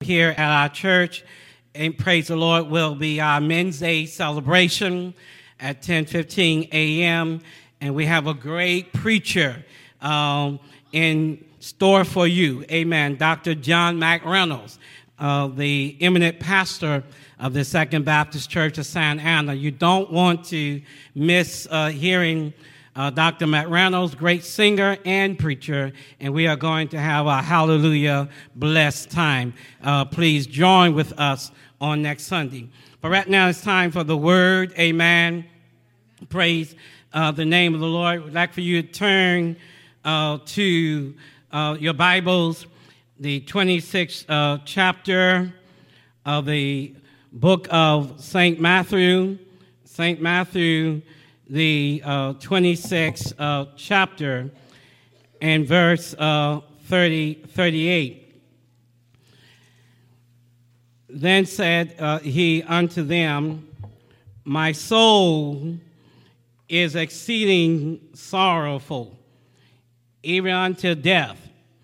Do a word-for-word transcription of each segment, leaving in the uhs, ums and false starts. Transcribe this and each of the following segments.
here at our church, and praise the Lord, will be our Men's Day celebration at ten fifteen a.m., and we have a great preacher um, in store for you. Amen. Doctor John McReynolds, uh, the eminent pastor of the Second Baptist Church of Santa Ana. You don't want to miss uh, hearing uh, Doctor McReynolds, great singer and preacher, and we are going to have a hallelujah blessed time. Uh, please join with us on next Sunday. But right now it's time for the word. Amen. Praise uh, the name of the Lord. We'd like for you to turn uh, to uh, your Bibles, the twenty-sixth uh, chapter of the book of Saint Matthew, Saint Matthew, the uh, twenty-sixth uh, chapter, and verse uh, thirty, thirty-eight. Then said uh, he unto them, my soul is exceeding sorrowful, even unto death.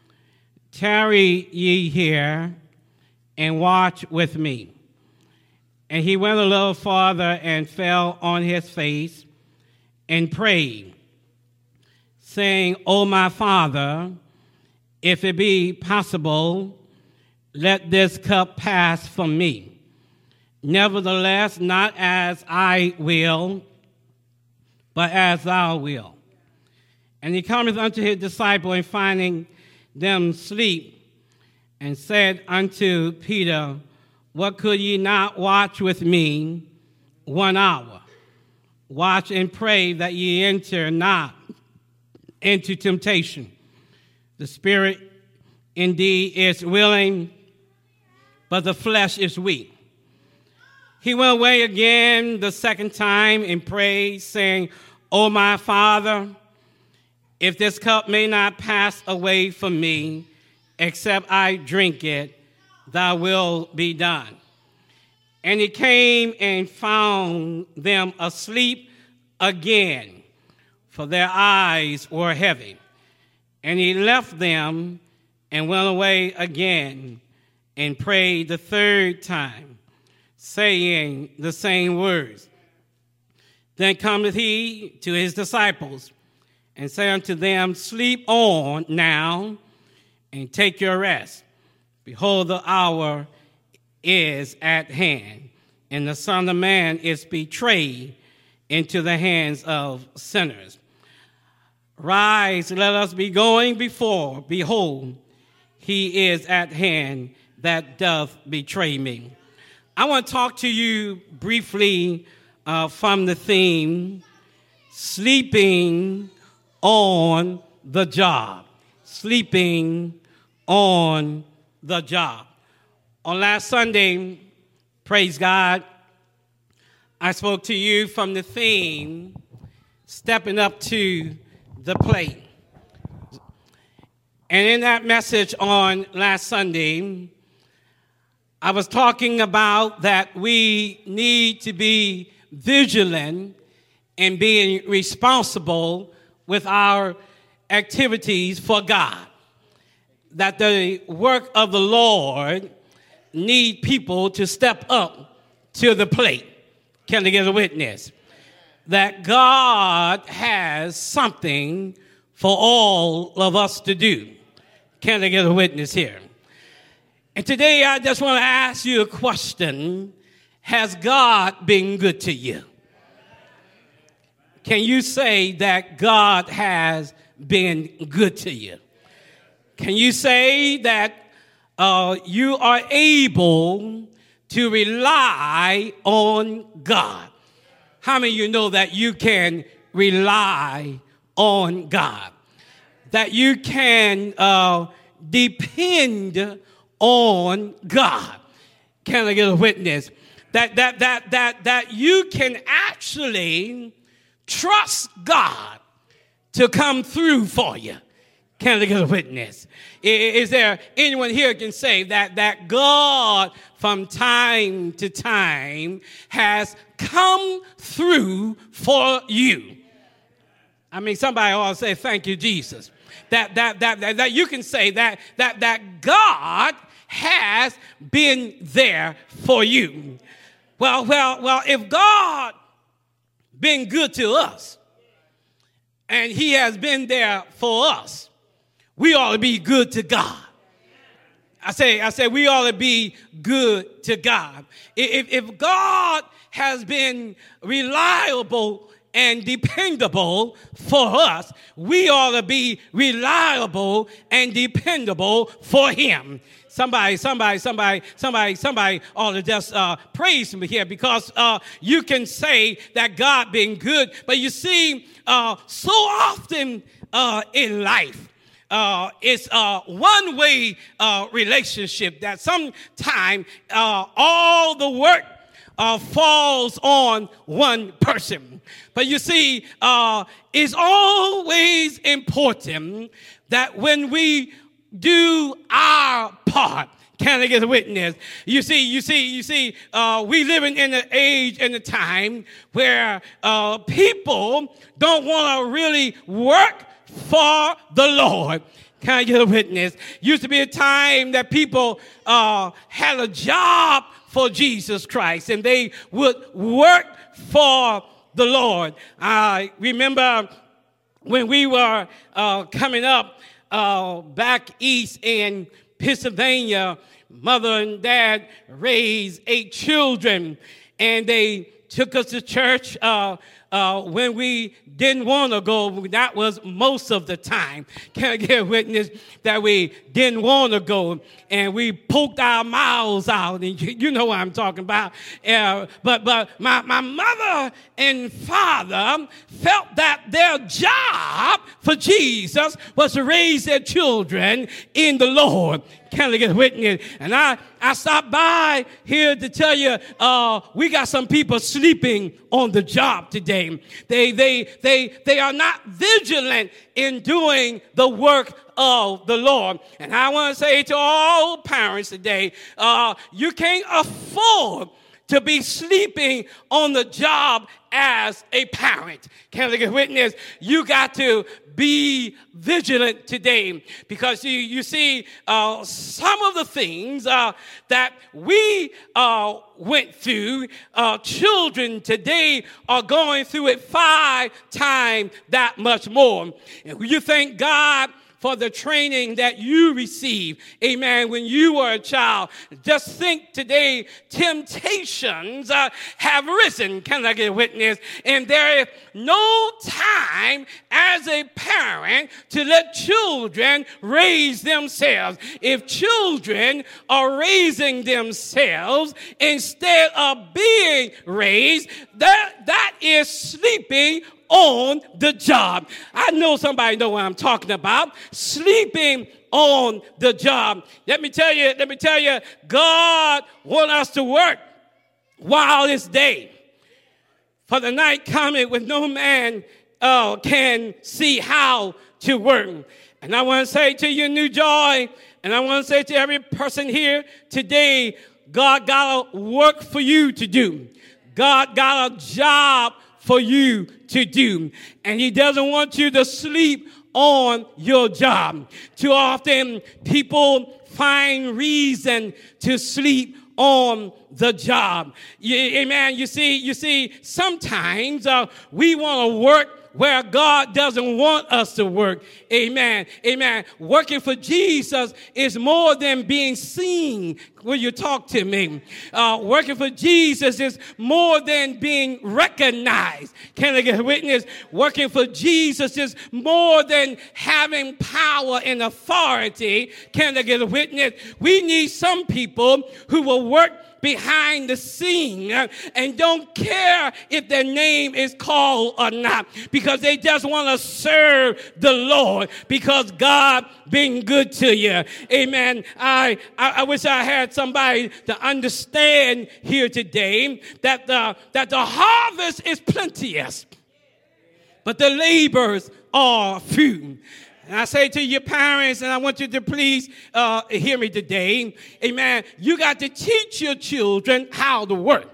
Tarry ye here, and watch with me. And he went a little farther and fell on his face and prayed, saying, O my Father, if it be possible, let this cup pass from me. Nevertheless, not as I will, but as thou wilt. And he cometh unto his disciple, and finding them sleep, and said unto Peter, what could ye not watch with me one hour? Watch and pray that ye enter not into temptation. The spirit indeed is willing, but the flesh is weak. He went away again the second time and prayed, saying, O my Father, if this cup may not pass away from me, except I drink it, thy will be done. And he came and found them asleep again, for their eyes were heavy. And he left them and went away again and prayed the third time, saying the same words. Then cometh he to his disciples, and said unto them, sleep on now, and take your rest. Behold, the hour is at hand, and the Son of Man is betrayed into the hands of sinners. Rise, let us be going before. Behold, he is at hand that doth betray me. I want to talk to you briefly uh, from the theme, sleeping on the job. Sleeping on the job. On last Sunday, praise God, I spoke to you from the theme, stepping up to the plate. And in that message on last Sunday, I was talking about that we need to be vigilant and being responsible with our activities for God. That the work of the Lord need people to step up to the plate. Can I get a witness? That God has something for all of us to do. Can I get a witness here? And today I just want to ask you a question. Has God been good to you? Can you say that God has been good to you? Can you say that uh, you are able to rely on God? How many of you know that you can rely on God? That you can uh, depend on God? Can I get a witness? That that that that that you can actually trust God to come through for you. Can I get a witness? Is there anyone here who can say that, that God from time to time has come through for you? I mean, somebody ought to say, thank you, Jesus. That, that, that, that, that you can say that, that, that God has been there for you. Well, well, well, if God been good to us and he has been there for us, we ought to be good to God. I say, I say we ought to be good to God. If, if God has been reliable and dependable for us, we ought to be reliable and dependable for him. Somebody, somebody, somebody, somebody, somebody ought to just uh, praise him here, because uh, you can say that God been good. But you see, uh, so often uh, in life, uh, it's a one-way uh, relationship that sometimes uh, all the work Uh, falls on one person. But you see, uh, it's always important that when we do our part, can I get a witness? You see, you see, you see, uh, we living in an age and a time where uh, people don't want to really work for the Lord. Can I get a witness? Used to be a time that people uh, had a job for Jesus Christ, and they would work for the Lord. I remember when we were uh, coming up uh, back east in Pennsylvania, mother and dad raised eight children, and they took us to church uh, uh, when we didn't want to go. That was most of the time. Can I get a witness that we didn't want to go, and we poked our mouths out, and you, you know what I'm talking about. Uh, but but my, my mother and father felt that their job for Jesus was to raise their children in the Lord. Can I get a witness? And I, I stopped by here to tell you, uh, we got some people sleeping on the job today. They, they, they, they are not vigilant in doing the work of the Lord. And I want to say to all parents today, uh, you can't afford to be sleeping on the job as a parent. Can I get a witness? You got to be vigilant today, because you, you see uh, some of the things uh, that we uh, went through, uh, children today are going through it five times that much more. And you thank God for the training that you received, amen, when you were a child. Just think today, temptations uh, have risen. Can I get a witness? And there is no time as a parent to let children raise themselves. If children are raising themselves instead of being raised, that, that is sleeping on the job. I know somebody know what I'm talking about. Sleeping on the job. Let me tell you, let me tell you, God wants us to work while it's day. For the night cometh when no man uh, can see how to work. And I want to say to you, New Joy, and I want to say to every person here today, God got a work for you to do. God got a job for you to do. And he doesn't want you to sleep on your job. Too often people find reason to sleep on the job. You, amen. You see, you see, sometimes uh, we want to work where God doesn't want us to work. Amen. Amen. Working for Jesus is more than being seen when you talk to me. Uh, working for Jesus is more than being recognized. Can I get a witness? Working for Jesus is more than having power and authority. Can I get a witness? We need some people who will work behind the scene and don't care if their name is called or not, because they just want to serve the Lord because God been good to you. Amen. I, I, I wish I had somebody to understand here today that the, that the harvest is plenteous, but the laborers are few. And I say to your parents, and I want you to please uh, hear me today, amen, you got to teach your children how to work.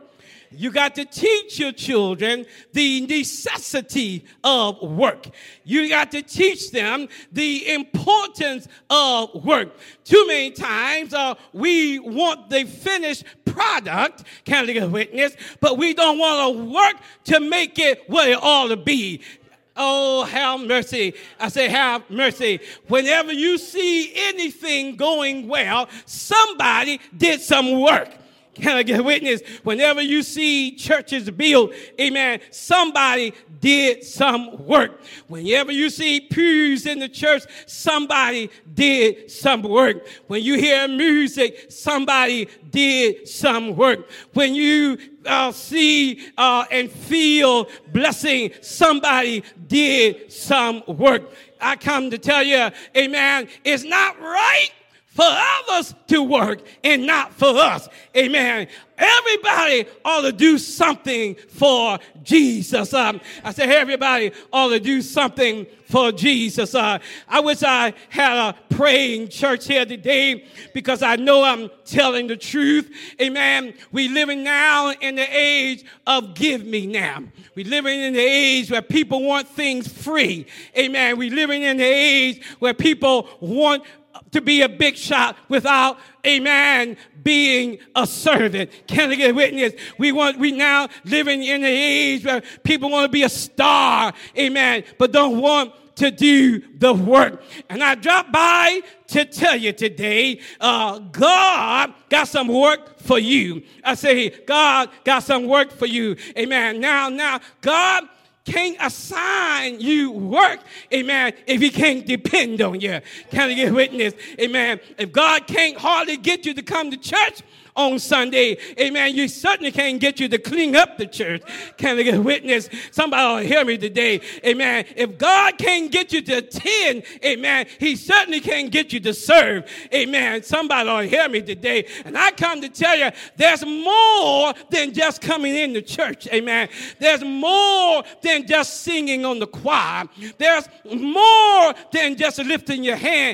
You got to teach your children the necessity of work. You got to teach them the importance of work. Too many times uh, we want the finished product, can I get a witness, but we don't want to work to make it what it ought to be. Oh, have mercy. I say, have mercy. Whenever you see anything going well, somebody did some work. Can I get a witness? Whenever you see churches built, amen, somebody did some work. Whenever you see pews in the church, somebody did some work. When you hear music, somebody did some work. When you uh, see uh, and feel blessing, somebody did some work. I come to tell you, amen, it's not right for others to work and not for us. Amen. Everybody ought to do something for Jesus. Um, I said everybody ought to do something for Jesus. Uh, I wish I had a praying church here today because I know I'm telling the truth. Amen. We living now in the age of give me now. We living in the age where people want things free. Amen. We living in the age where people want to be a big shot without, amen, being a servant. Can I get a witness? We want, we now living in the age where people want to be a star, amen, but don't want to do the work. And I dropped by to tell you today, uh, God got some work for you. I say, God got some work for you. Amen. Now, now, God can't assign you work, amen, if he can't depend on you. Can I get a witness? Amen. If God can't hardly get you to come to church on Sunday, amen, you certainly can't get you to clean up the church. Can I get a witness? Somebody ought to hear me today. Amen. If God can't get you to attend, amen, he certainly can't get you to serve. Amen. Somebody ought to hear me today. And I come to tell you, there's more than just coming in the church. Amen. There's more than just singing on the choir. There's more than just lifting your hand.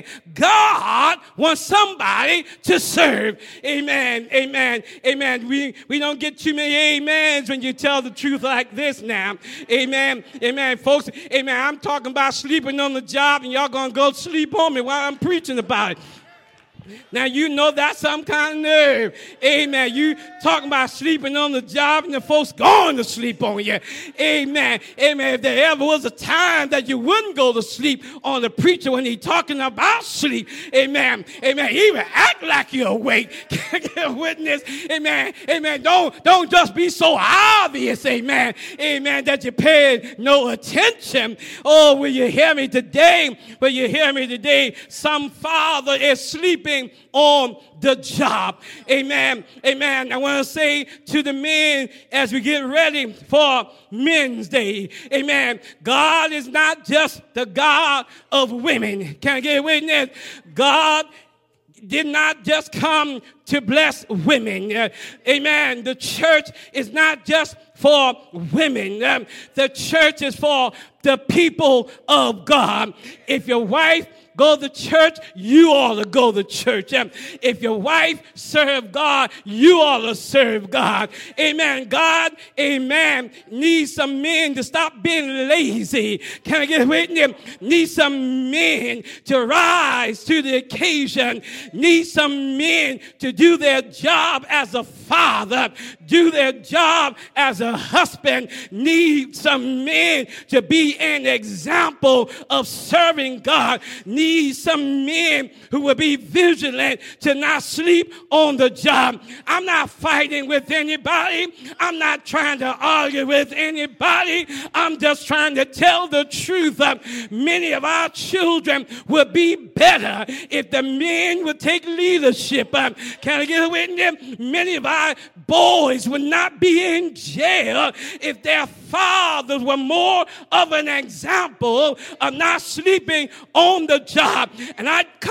God wants somebody to serve. Amen. Amen. Amen. We, we don't get too many amens when you tell the truth like this now. Amen. Amen. Folks, amen. I'm talking about sleeping on the job and y'all going to go sleep on me while I'm preaching about it. Now, you know that's some kind of nerve. Amen. You talking about sleeping on the job and the folks going to sleep on you. Amen. Amen. If there ever was a time that you wouldn't go to sleep on the preacher when he's talking about sleep, amen. Amen. He even act like you're awake. Can I get a witness? Amen. Amen. Don't, don't just be so obvious, amen. Amen, that you pay no attention. Oh, will you hear me today? Will you hear me today? Some father is sleeping on the job. Amen. Amen. I want to say to the men as we get ready for Men's Day. Amen. God is not just the God of women. Can I get a witness? God did not just come to bless women. Uh, amen. The church is not just for women. Um, the church is for the people of God. If your wife go to church, you ought to go to church. Um, if your wife serve God, you ought to serve God. Amen. God, amen, needs some men to stop being lazy. Can I get a witness? Need some men to rise to the occasion. Need some men to do their job as a father, do their job as a husband. Need some men to be an example of serving God. Need some men who will be vigilant to not sleep on the job. I'm not fighting with anybody. I'm not trying to argue with anybody. I'm just trying to tell the truth. Uh, many of our children would be better if the men would take leadership. Uh, can I get a witness? Many of our boys would not be in jail if their fathers were more of an example of not sleeping on the job. And I come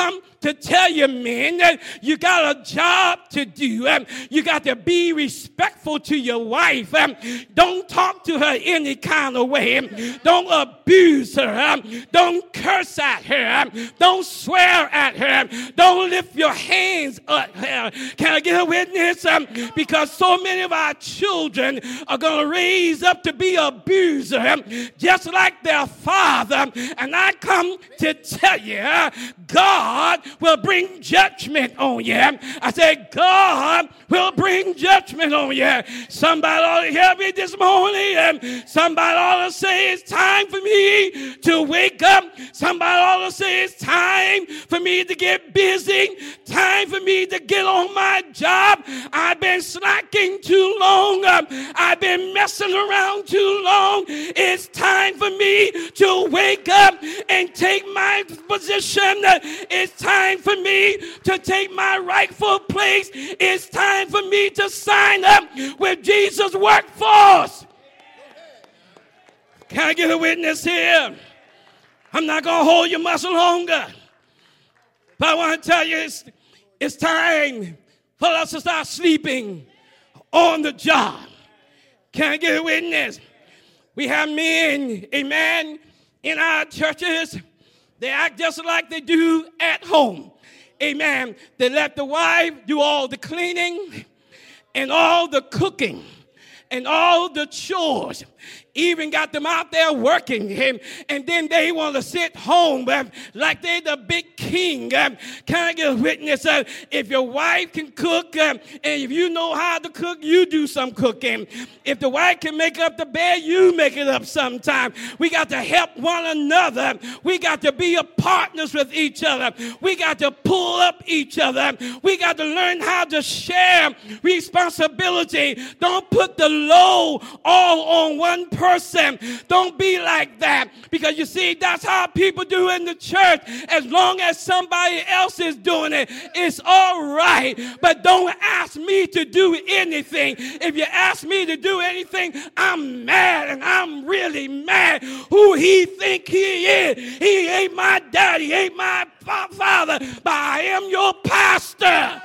to tell you, men, that you got a job to do. Um, you got to be respectful to your wife. Um, don't talk to her any kind of way. Um, don't abuse her. Um, don't curse at her. Um, don't swear at her. Um, don't lift your hands at her. Can I get a witness? Um, because so many of our children are going to raise up to be abusers, um, just like their father. And I come to tell you, uh, God will bring judgment on you. I said, God will bring judgment on you. Somebody ought to hear me this morning. Um, somebody ought to say it's time for me to wake up. Somebody ought to say it's time for me to get busy. Time for me to get on my job. I've been slacking too long. Um, I've been messing around too long. It's time for me to wake up and take my position. It's time for me to take my rightful place. It's time for me to sign up with Jesus' workforce. Can I get a witness here? I'm not going to hold you much longer. But I want to tell you, it's, it's time for us to start sleeping on the job. Can I get a witness? We have men, amen, in our churches. They act just like they do at home. Amen. They let the wife do all the cleaning and all the cooking and all the chores. Even got them out there working, and, and then they want to sit home uh, like they're the big king. Um, can I get a witness? Uh, if your wife can cook, um, and if you know how to cook, you do some cooking. If the wife can make up the bed, you make it up sometime. We got to help one another. We got to be a partners with each other. We got to pull up each other. We got to learn how to share responsibility. Don't put the load all on one person. Person. Don't be like that, because you see, that's how people do in the church. As long as somebody else is doing it, it's all right. But don't ask me to do anything. If you ask me to do anything, I'm mad, and I'm really mad. Who he think he is? He ain't my daddy, ain't my father, but I am your pastor.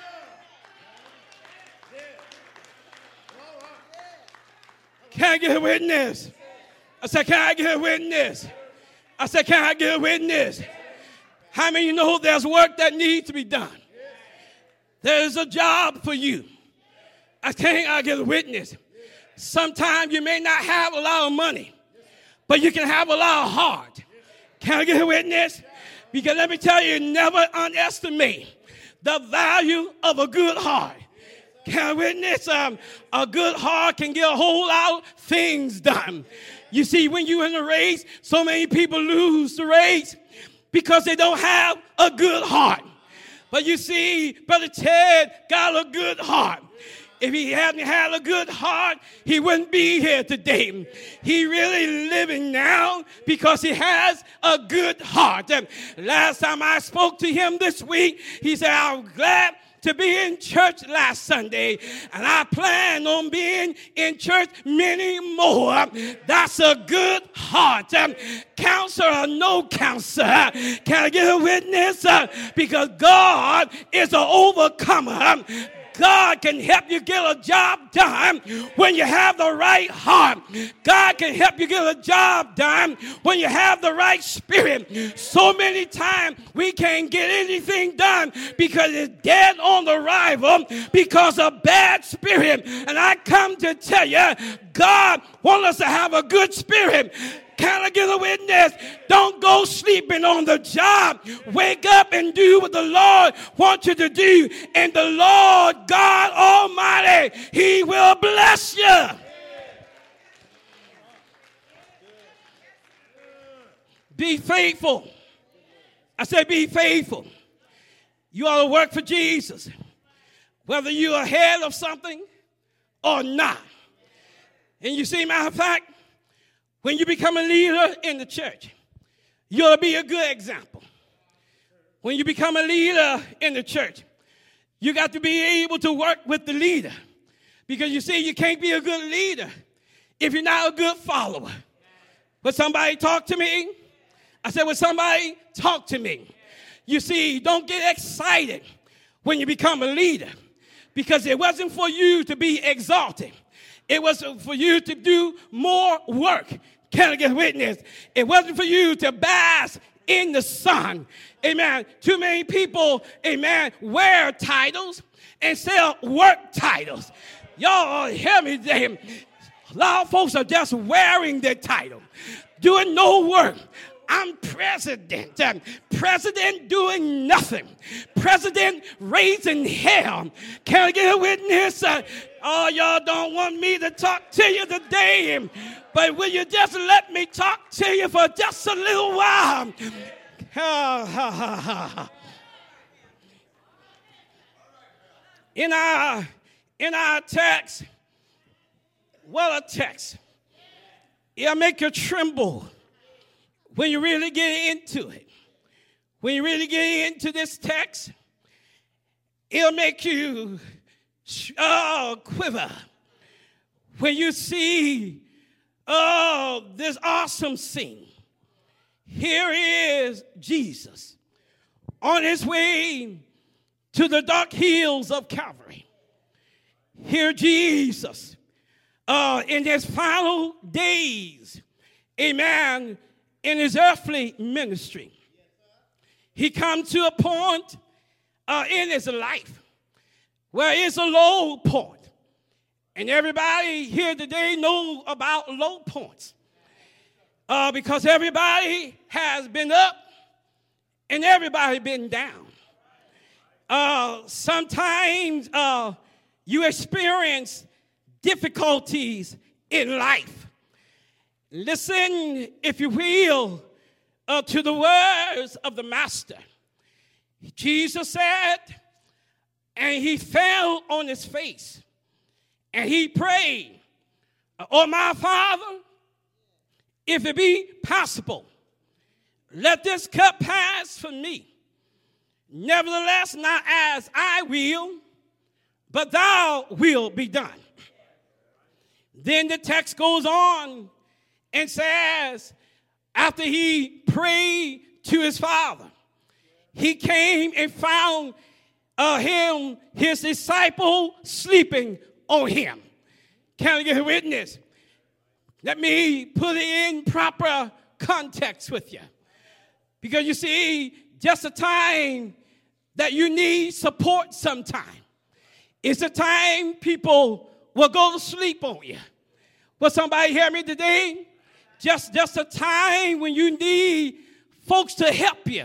Can I get a witness? I said, can I get a witness? I said, can I get a witness? How many of you know there's work that needs to be done? There's a job for you. I can't I get a witness. Sometimes you may not have a lot of money, but you can have a lot of heart. Can I get a witness? Because let me tell you, never underestimate the value of a good heart. Can I witness? Um, a good heart can get a whole lot of things done. You see, when you're in a race, so many people lose the race because they don't have a good heart. But you see, Brother Ted got a good heart. If he hadn't had a good heart, he wouldn't be here today. He really living now because he has a good heart. And last time I spoke to him this week, he said, I'm glad to be in church last Sunday, and I plan on being in church many more. That's a good heart. Um, counselor or no counselor, can I get a witness? Uh, because God is an overcomer. Um, God can help you get a job done when you have the right heart. God can help you get a job done when you have the right spirit. So many times we can't get anything done because it's dead on arrival because of bad spirit. And I come to tell you, God wants us to have a good spirit. Can I get a witness? Don't go sleeping on the job. Wake up and do what the Lord wants you to do. And the Lord God Almighty, He will bless you. Be faithful. I said be faithful. You ought to work for Jesus, whether you're ahead of something or not. And you see, matter of fact, when you become a leader in the church, you'll be a good example. When you become a leader in the church, you got to be able to work with the leader. Because you see, you can't be a good leader if you're not a good follower. Would somebody talk to me? I said, would somebody talk to me? You see, don't get excited when you become a leader, because it wasn't for you to be exalted. It was for you to do more work. Can I get a witness? It wasn't for you to bask in the sun. Amen. Too many people, amen, wear titles instead of work titles. Y'all hear me today? A lot of folks are just wearing their title, doing no work. I'm president. Um, president doing nothing. President raising hell. Can I get a witness? Uh, oh, y'all don't want me to talk to you today, but will you just let me talk to you for just a little while? In our, in our text, what a text. It'll make you tremble when you really get into it. When you really get into this text, it'll make you oh, quiver. When you see, oh, this awesome scene. Here is Jesus on his way to the dark hills of Calvary. Here Jesus, uh, in his final days, amen, in his earthly ministry, he come to a point uh, in his life where it's a low point. And everybody here today know about low points uh, because everybody has been up and everybody been down. Uh, sometimes uh, you experience difficulties in life. Listen, if you will, uh, to the words of the Master. Jesus said, and he fell on his face, and he prayed, "Oh, my Father, if it be possible, let this cup pass from me. Nevertheless, not as I will, but thou will be done." Then the text goes on and says, after he prayed to his Father, he came and found uh, him, his disciple, sleeping on him. Can I get a witness? Let me put it in proper context with you. Because you see, just a time that you need support sometime. It's a time people will go to sleep on you. Will somebody hear me today? Just, just a time when you need folks to help you.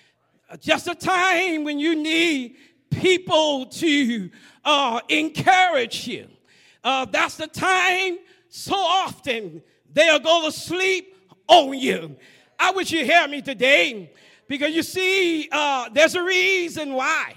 Just a time when you need people to uh, encourage you. Uh, that's the time so often they'll go to sleep on you. I wish you hear me today, because you see, uh, there's a reason why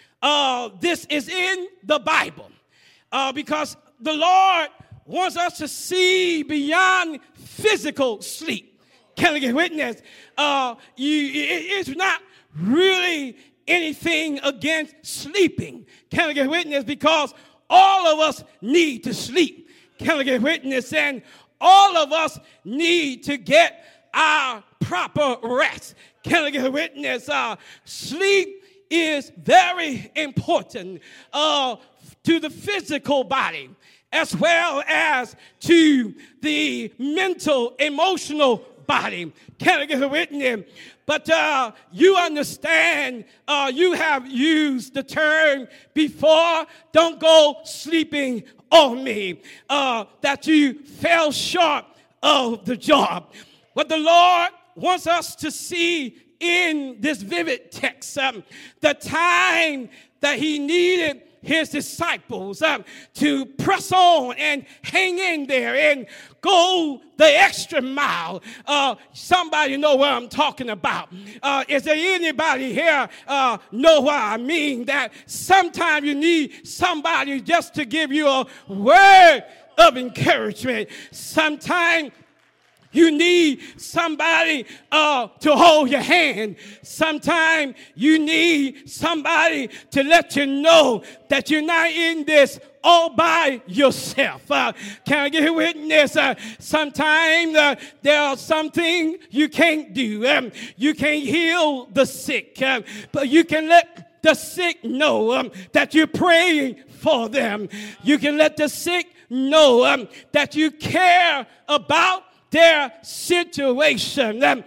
uh, this is in the Bible. Uh, because the Lord wants us to see beyond physical sleep. Can I get witness? Uh, you, it, it's not really anything against sleeping. Can I get witness? Because all of us need to sleep. Can I get witness? And all of us need to get our proper rest. Can I get witness? Uh, sleep is very important uh, to the physical body, as well as to the mental, emotional body. Can I get a witness? But uh, you understand, uh, you have used the term before, don't go sleeping on me, uh, that you fell short of the job. What the Lord wants us to see in this vivid text, um, the time that he needed his disciples um, to press on and hang in there and go the extra mile. Uh, somebody know what I'm talking about. Uh, is there anybody here uh, know what I mean? That sometimes you need somebody just to give you a word of encouragement. Sometimes you need somebody uh, to hold your hand. Sometimes you need somebody to let you know that you're not in this all by yourself. Uh, can I get a witness? Uh, Sometimes uh, there are some things you can't do. Um, you can't heal the sick, uh, but you can let the sick know um, that you're praying for them. You can let the sick know um, that you care about their situation. Um,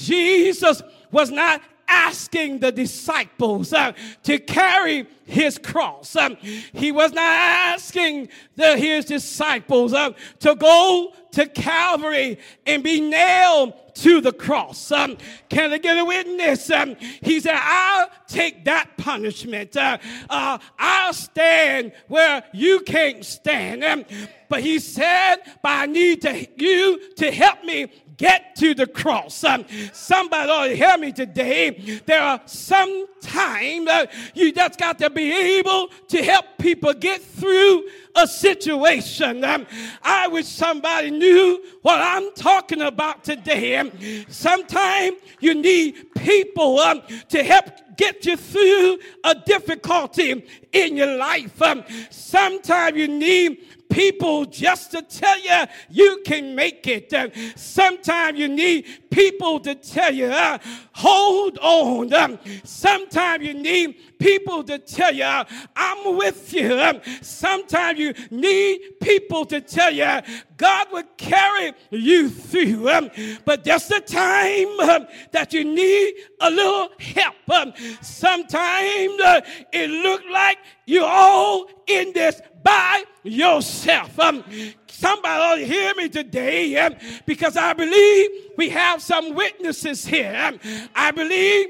Jesus was not asking the disciples uh, to carry his cross. Um, he was not asking the, his disciples uh, to go to Calvary and be nailed to the cross. Um, can I get a witness? Um, he said, I'll take that punishment. Uh, uh, I'll stand where you can't stand. Um, but he said, but I need to, you to help me get to the cross. Um, somebody ought to hear me today. There are some times uh, you just got to be able to help people get through a situation. Um, I wish somebody knew what I'm talking about today. Um, sometimes you need people um, to help get you through a difficulty in your life. Um, sometimes you need people just to tell you you can make it. Uh, sometimes you need people to tell you, uh, hold on. Um, sometimes you need people to tell you, uh, I'm with you. Um, sometimes you need people to tell you, God will carry you through. Um, but that's the time um, that you need a little help. Um, sometimes uh, it looks like you're all in this by yourself. Um, somebody ought to hear me today um, because I believe we have some witnesses here. Um, I believe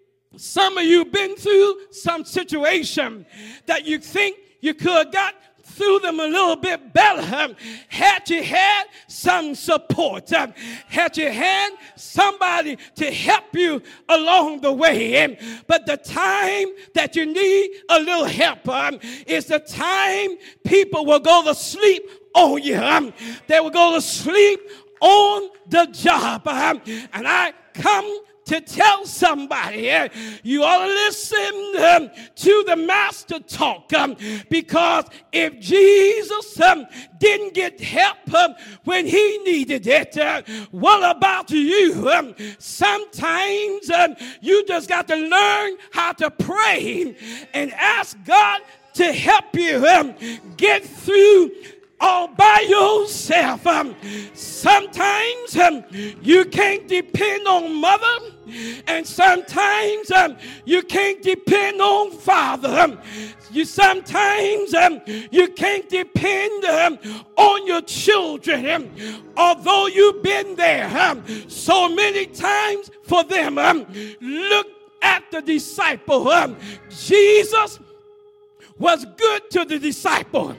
some of you have been through some situation that you think you could have got through them a little bit better um, had you had some support, um, had you had somebody to help you along the way. Um, but the time that you need a little help um, is the time people will go to sleep on you. Um, they will go to sleep on the job. Um, and I come to tell somebody, uh, you ought to listen um, to the master talk um, because if Jesus um, didn't get help um, when he needed it, uh, what about you? Um, sometimes um, you just got to learn how to pray and ask God to help you um, get through all by yourself. Um, sometimes um, you can't depend on mother, and sometimes um, you can't depend on father. Um, you sometimes um, you can't depend um, on your children, um, although you've been there um, so many times for them. Um, look at the disciple. Um, Jesus was good to the disciple.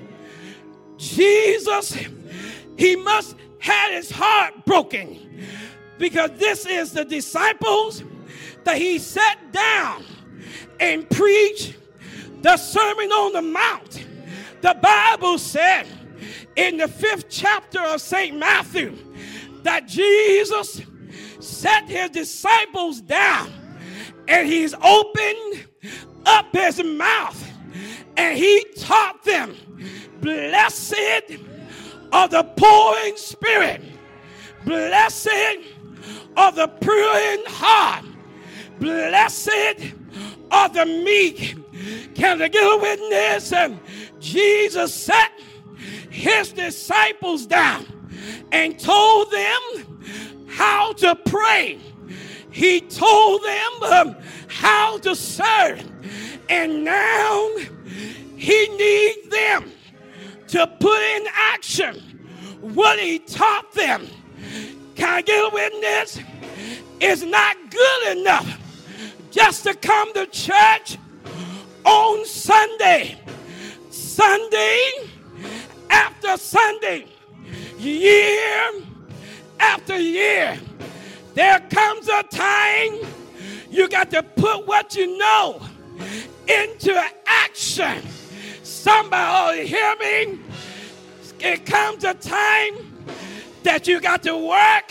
Jesus, he must have his heart broken because this is the disciples that he sat down and preached the Sermon on the Mount. The Bible said in the fifth chapter of Saint Matthew that Jesus set his disciples down and he's opened up his mouth and he taught them, blessed are the poor in spirit, blessed are the pure in heart, blessed are the meek. Can I get a witness? Jesus sat his disciples down and told them how to pray. He told them um, how to serve. And now he needs them to put in action what he taught them. Can I get a witness? It's not good enough just to come to church on Sunday, Sunday after Sunday, year after year. There comes a time you got to put what you know into action. Somebody ought to hear me. It comes a time that you got to work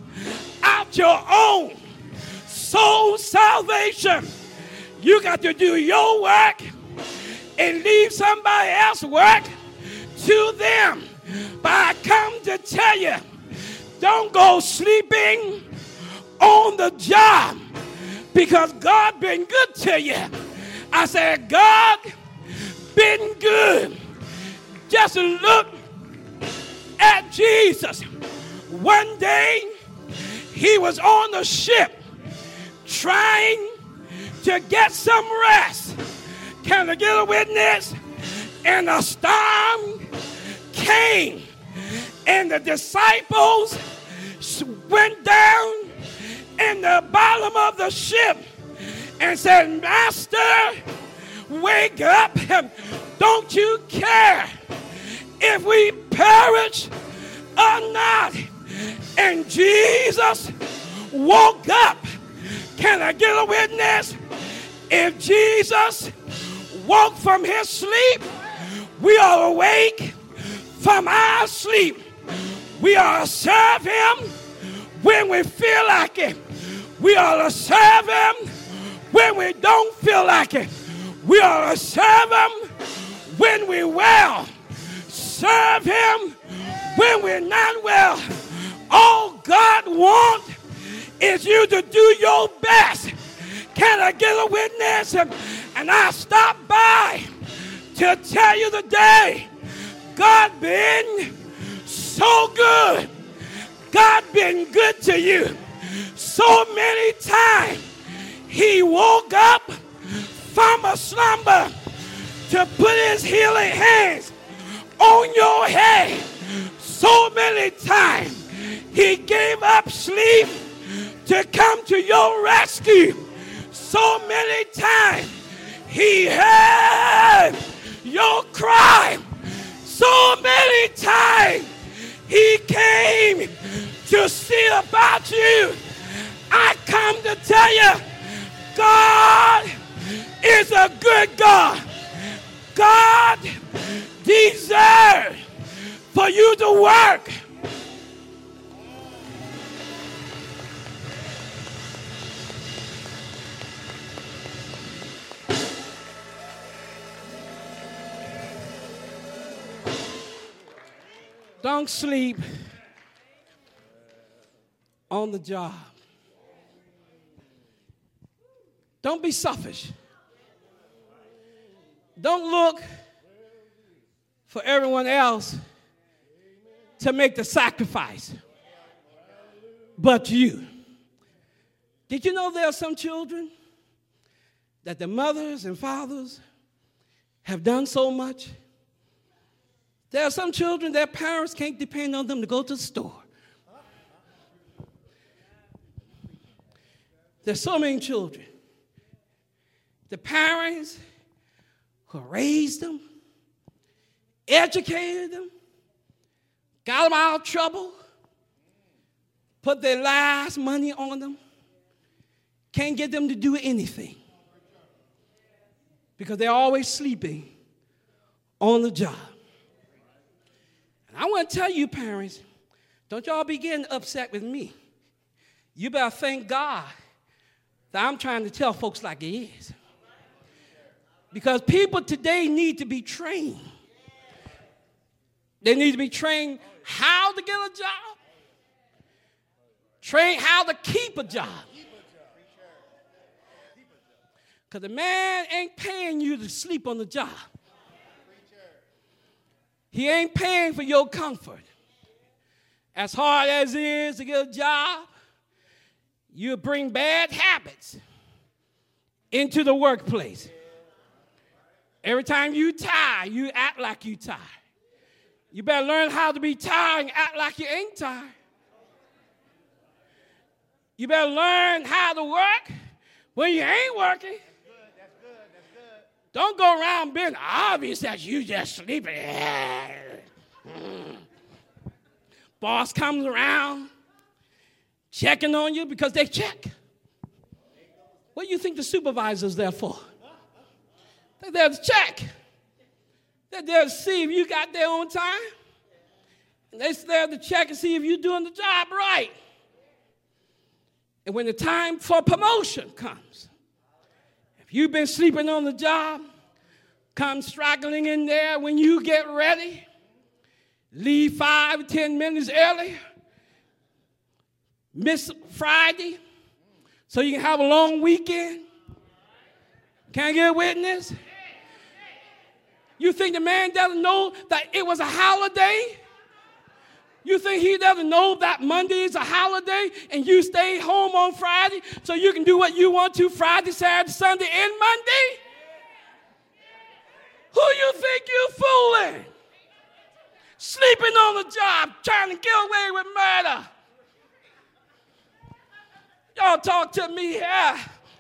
out your own soul salvation. You got to do your work and leave somebody else's work to them. But I come to tell you, don't go sleeping on the job because God been good to you. I said, God been good. Just look at Jesus. One day, he was on the ship trying to get some rest. Can I get a witness? And a storm came, and the disciples went down in the bottom of the ship and said, Master, wake up. Don't you care if we perish or not? And Jesus woke up. Can I get a witness? If Jesus woke from his sleep, we are awake from our sleep. We are to serve him when we feel like it. We are to serve him when we don't feel like it. We are to serve him when we're well. Serve him when we're not well. All God wants is you to do your best. Can I get a witness? And I stopped by to tell you today, God been so good. God been good to you. So many times he woke up from a slumber to put his healing hands on your head. So many times he gave up sleep to come to your rescue. So many times he heard your cry. So many times he came to see about you. I come to tell you, God is a good God. God deserves for you to work. Don't sleep on the job. Don't be selfish. Don't look for everyone else to make the sacrifice, but you. Did you know there are some children that the mothers and fathers have done so much? There are some children, their parents can't depend on them to go to the store. There's so many children. The parents who raised them, educated them, got them out of trouble, put their last money on them, can't get them to do anything because they're always sleeping on the job. And I want to tell you, parents, don't y'all be getting upset with me. You better thank God that I'm trying to tell folks like it is. Because people today need to be trained. They need to be trained how to get a job, trained how to keep a job. Because the man ain't paying you to sleep on the job. He ain't paying for your comfort. As hard as it is to get a job, you bring bad habits into the workplace. Every time you tired, you act like you tired. You better learn how to be tired and act like you ain't tired. You better learn how to work when you ain't working. That's good, that's good, that's good. Don't go around being obvious that you just sleeping. Mm. Boss comes around checking on you because they check. What do you think the supervisor's there for? They're there to check. They're there to see if you got there on time. And they're there to check and see if you're doing the job right. And when the time for promotion comes, if you've been sleeping on the job, come straggling in there when you get ready, leave five, ten minutes early, miss Friday, so you can have a long weekend. Can I get a witness? You think the man doesn't know that it was a holiday? You think he doesn't know that Monday is a holiday and you stay home on Friday so you can do what you want to Friday, Saturday, Sunday, and Monday? Who you think you fooling? Sleeping on the job, trying to get away with murder. Y'all talk to me here.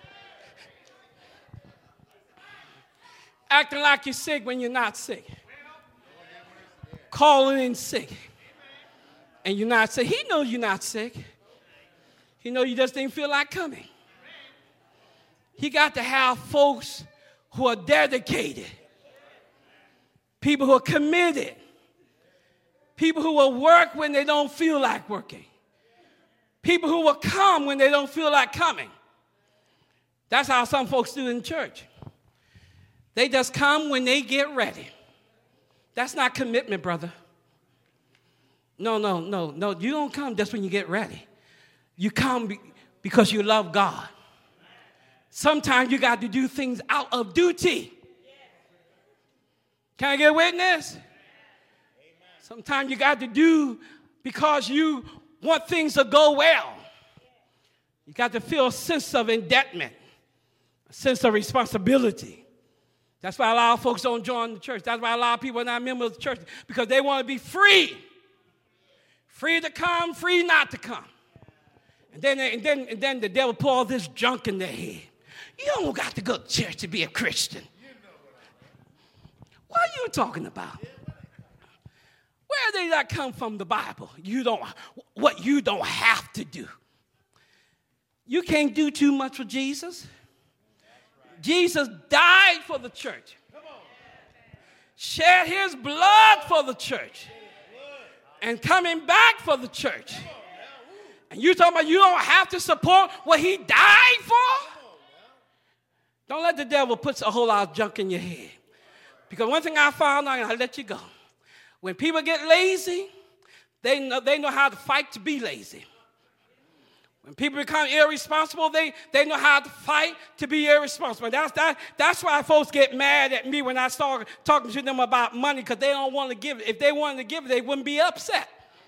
Acting like you're sick when you're not sick. Calling in sick. And you're not sick. He knows you're not sick. He knows you just didn't feel like coming. He got to have folks who are dedicated. People who are committed. People who will work when they don't feel like working. People who will come when they don't feel like coming. That's how some folks do in church. They just come when they get ready. That's not commitment, brother. No, no, no, no. You don't come just when you get ready. You come be- because you love God. Sometimes you got to do things out of duty. Can I get a witness? Sometimes you got to do because you want things to go well. You got to feel a sense of indebtedness, a sense of responsibility. That's why a lot of folks don't join the church. That's why a lot of people are not members of the church, because they want to be free. Free to come, free not to come. And then, and then, and then the devil put all this junk in their head. You don't got to go to church to be a Christian. What are you talking about? Where did that come from, the Bible? You don't, what you don't have to do. You can't do too much for Jesus. Jesus died for the church. Shed his blood for the church. And coming back for the church. And you talking about you don't have to support what he died for? Don't let the devil put a whole lot of junk in your head. Because one thing I found out, and I'll let you go. When people get lazy, they know, they know how to fight to be lazy. When people become irresponsible, they, they know how to fight to be irresponsible. That's, that, that's why folks get mad at me when I start talking to them about money, because they don't want to give it. If they wanted to give it, they wouldn't be upset.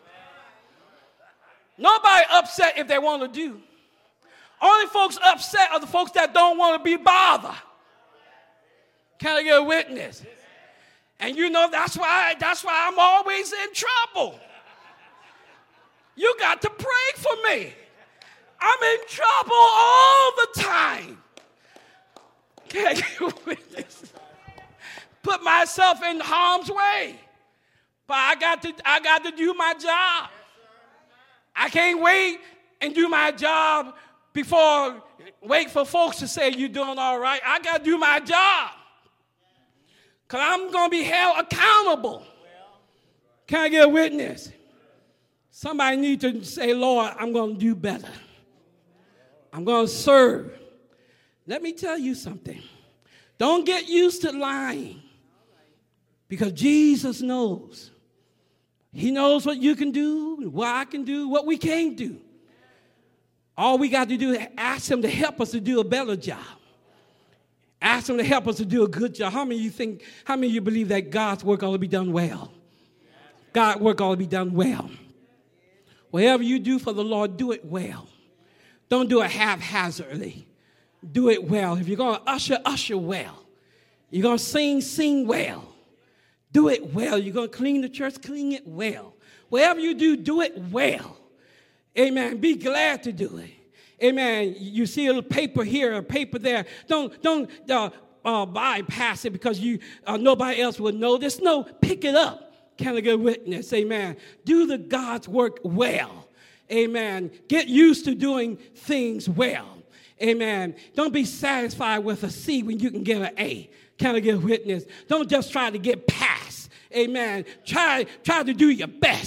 Nobody upset if they want to do. Only folks upset are the folks that don't want to be bothered. Can I get a witness? And you know that's why that's why I'm always in trouble. You got to pray for me. I'm in trouble all the time. Can I get a witness? Put myself in harm's way. But I got to I got to do my job. I can't wait and do my job before wait for folks to say you're doing all right. I got to do my job. Because I'm going to be held accountable. Can I get a witness? Somebody needs to say, Lord, I'm going to do better. I'm going to serve. Let me tell you something. Don't get used to lying. Because Jesus knows. He knows what you can do, what I can do, what we can't do. All we got to do is ask him to help us to do a better job. Ask him to help us to do a good job. How many of you think, how many of you believe that God's work ought to be done well? God's work ought to be done well. Whatever you do for the Lord, do it well. Don't do it haphazardly. Do it well. If you're going to usher, usher well. You're going to sing, sing well. Do it well. You're going to clean the church, clean it well. Whatever you do, do it well. Amen. Be glad to do it. Amen. You see a little paper here, a paper there. Don't don't uh, uh, bypass it because you uh, nobody else would notice. No, pick it up. Can I get a witness? Amen. Do the God's work well. Amen. Get used to doing things well. Amen. Don't be satisfied with a C when you can get an A. Can I get a witness? Don't just try to get past. Amen. Try try to do your best.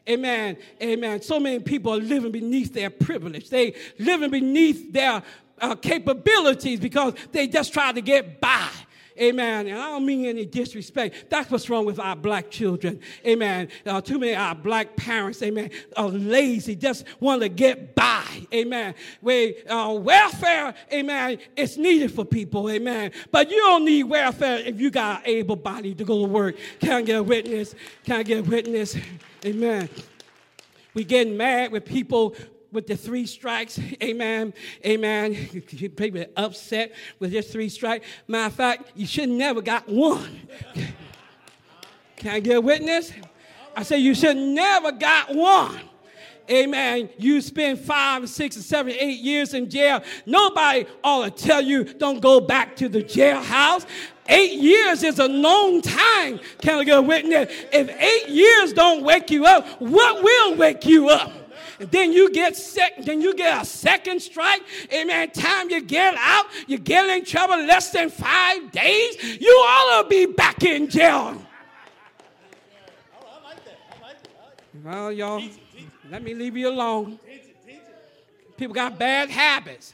Amen. Amen. So many people are living beneath their privilege. They living beneath their uh, capabilities because they just try to get by. Amen. And I don't mean any disrespect. That's what's wrong with our black children. Amen. Uh, too many of our black parents, amen, are lazy, just want to get by. Amen. Where uh, welfare, amen, is needed for people. Amen. But you don't need welfare if you got an able body to go to work. Can I get a witness? Can I get a witness? Amen. We getting mad with people with the three strikes, amen, amen. People are upset with this three strike. Matter of fact, you should never got one. Can I get a witness? I say you should never got one. Amen. You spend five, six, seven, eight years in jail. Nobody ought to tell you don't go back to the jailhouse. Eight years is a long time. Can I get a witness? If eight years don't wake you up, what will wake you up? And then you get sick, then you get a second strike. Amen. Time you get out, you get in trouble less than five days, you ought to be back in jail. Well, y'all, let me leave you alone. People got bad habits.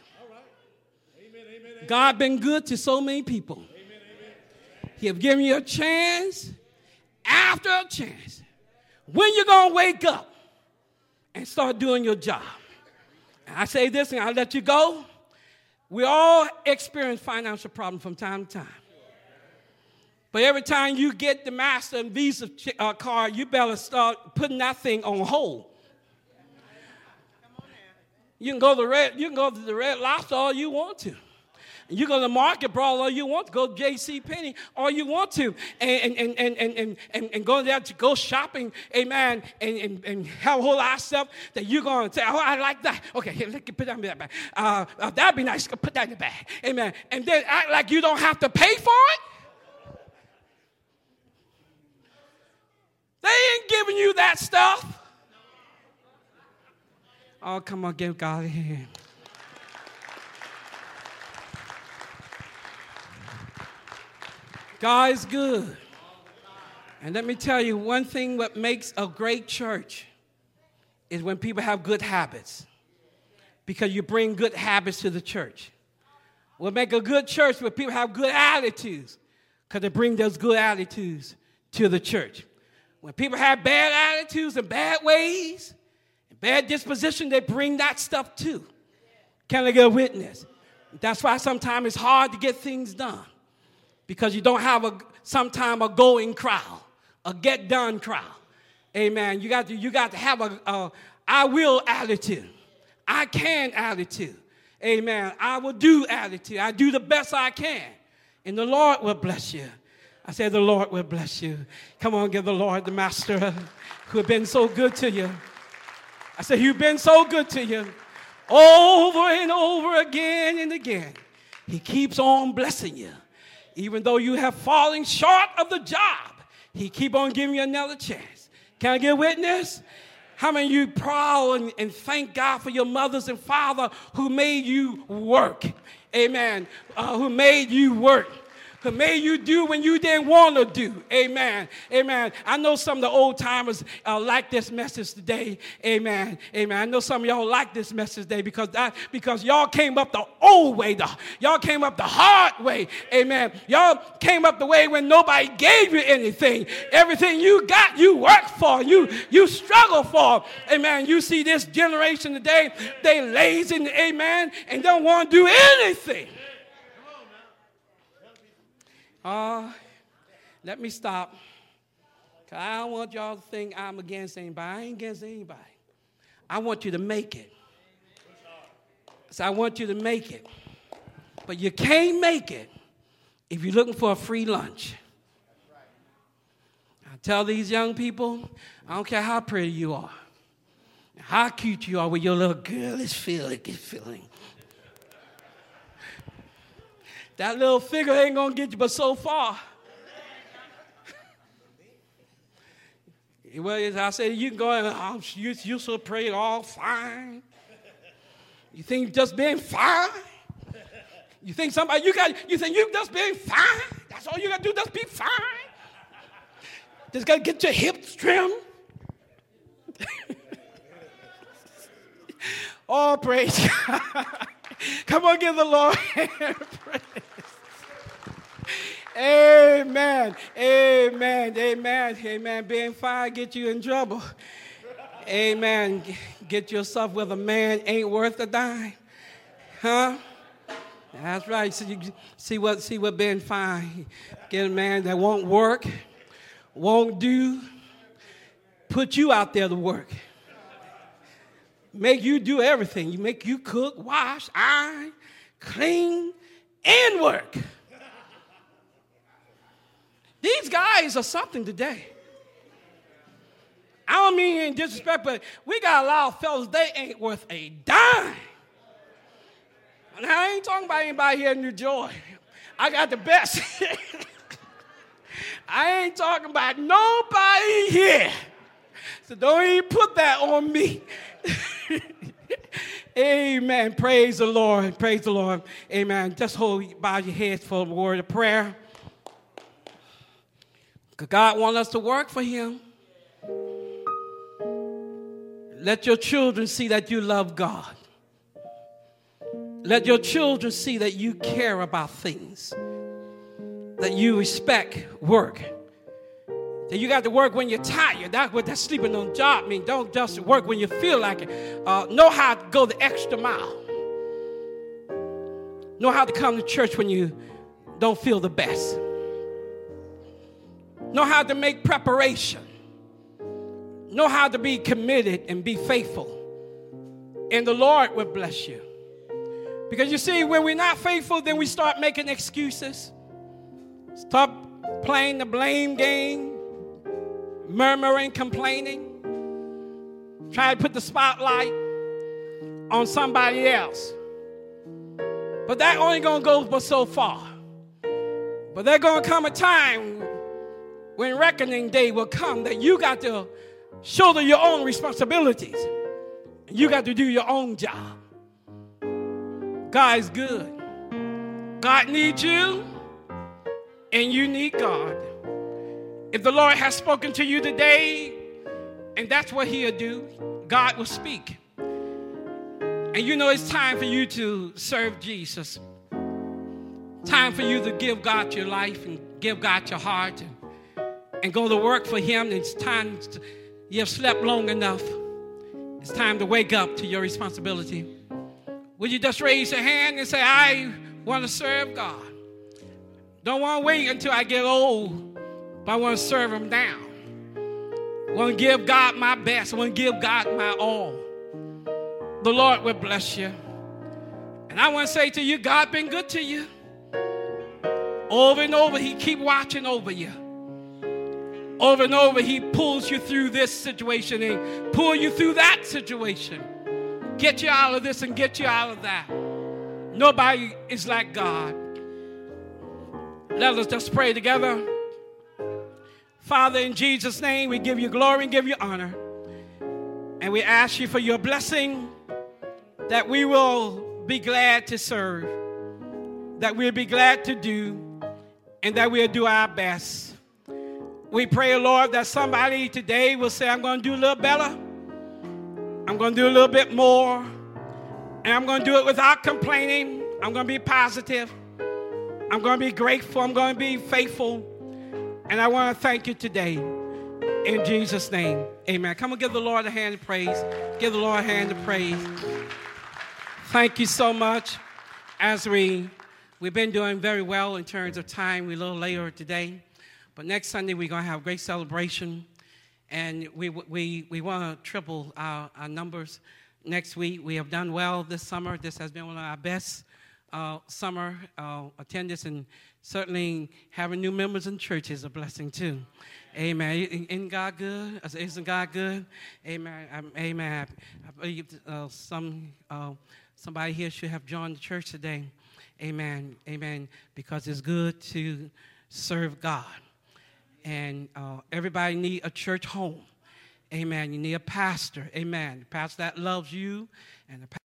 God been good to so many people. He have given you a chance after a chance. When you going to wake up and start doing your job? And I say this and I'll let you go. We all experience financial problems from time to time. But every time you get the Master and Visa uh, card, you better start putting that thing on hold. You can go to the red, you can go to the Red Lobster all you want to. You go to the Market Brawl all you want to. Go to J C Penney all you want to. And, and, and, and, and, and, and go there to go shopping, amen, and, and, and have a whole lot of stuff that you're going to say, oh, I like that. Okay, here, let me put that in the bag. Uh, uh, that'd be nice. Put that in the bag. Amen. And then act like you don't have to pay for it. They ain't giving you that stuff. Oh, come on, give God a hand. God is good. And let me tell you, one thing what makes a great church is when people have good habits. Because you bring good habits to the church. What make a good church where people have good attitudes. Because they bring those good attitudes to the church. When people have bad attitudes and bad ways and bad disposition, they bring that stuff too. Can I get a witness? That's why sometimes it's hard to get things done. Because you don't have a sometime a going crowd, a get done crowd. Amen. You got to you got to have a, a I will attitude. I can attitude. Amen. I will do attitude. I do the best I can. And the Lord will bless you. I said the Lord will bless you. Come on, give the Lord the Master who has been so good to you. I said, you've been so good to you. Over and over again and again. He keeps on blessing you. Even though you have fallen short of the job, he keep on giving you another chance. Can I get a witness? How many of you proud and, and thank God for your mothers and father who made you work? Amen. Uh, who made you work. Who made you do when you didn't want to do. Amen. Amen. I know some of the old timers uh, like this message today. Amen. Amen. I know some of y'all like this message today because that because y'all came up the old way. The, y'all came up the hard way. Amen. Y'all came up the way when nobody gave you anything. Everything you got, you worked for. You you struggle for. Amen. You see this generation today, they lazy, amen, and don't want to do anything. Uh, let me stop. Because I don't want y'all to think I'm against anybody. I ain't against anybody. I want you to make it. So I want you to make it. But you can't make it if you're looking for a free lunch. I tell these young people, I don't care how pretty you are, how cute you are with your little girlish feeling, feeling. That little figure ain't going to get you but so far. Well, I said, you can go and oh, you, you so pretty, all fine. You think just being fine? You think somebody, you got, you think you just being fine? That's all you got to do, just be fine? Just got to get your hips trimmed. Oh, praise God. Come on, give the Lord praise. Amen. Amen. Amen. Amen. Being fine get you in trouble. Amen. Get yourself with a man ain't worth a dime. Huh? That's right. So you see what see what being fine. Get a man that won't work, won't do, put you out there to work. Make you do everything. You make you cook, wash, iron, clean, and work. These guys are something today. I don't mean in disrespect, but we got a lot of fellas, they ain't worth a dime. And I ain't talking about anybody here in New Joy. I got the best. I ain't talking about nobody here. So don't even put that on me. Amen. Praise the Lord. Praise the Lord. Amen. Just hold, bow your heads for a word of prayer. Because God wants us to work for him. Let your children see that you love God. Let your children see that you care about things. That you respect work. That you got to work when you're tired. That's what that sleeping on the job means. Don't just work when you feel like it. Uh, know how to go the extra mile. Know how to come to church when you don't feel the best. Know how to make preparation. Know how to be committed and be faithful. And the Lord will bless you. Because you see, when we're not faithful, then we start making excuses. Stop playing the blame game. Murmuring, complaining. Try to put the spotlight on somebody else. But that only going to go but so far. But there's going to come a time when reckoning day will come that you got to shoulder your own responsibilities. You got to do your own job. God is good. God needs you, and you need God. If the Lord has spoken to you today, and that's what he'll do, God will speak. And you know it's time for you to serve Jesus. Time for you to give God your life and give God your heart and, and go to work for him. It's time to, you have slept long enough. It's time to wake up to your responsibility. Will you just raise your hand and say, I want to serve God. Don't want to wait until I get old, but I want to serve him now. I want to give God my best. I want to give God my all. The Lord will bless you. And I want to say to you, God been good to you. Over and over, he keep watching over you. Over and over, he pulls you through this situation and pull you through that situation. Get you out of this and get you out of that. Nobody is like God. Let us just pray together. Father, in Jesus' name, we give you glory and give you honor. And we ask you for your blessing, that we will be glad to serve, that we'll be glad to do, and that we'll do our best. We pray, Lord, that somebody today will say, I'm going to do a little better. I'm going to do a little bit more. And I'm going to do it without complaining. I'm going to be positive. I'm going to be grateful. I'm going to be faithful. And I want to thank you today. In Jesus' name, amen. Come and give the Lord a hand of praise. Give the Lord a hand of praise. Thank you so much. As we, we've been doing very well in terms of time. We're a little later today. But next Sunday, we're going to have a great celebration. And we we we want to triple our, our numbers next week. We have done well this summer. This has been one of our best uh, summer uh, attendance. And certainly having new members in church is a blessing too. Amen. Isn't God good? Isn't God good? Amen. Amen. I believe uh, some uh, somebody here should have joined the church today. Amen. Amen. Because it's good to serve God. And uh, everybody need a church home. Amen. You need a pastor. Amen. A pastor that loves you and a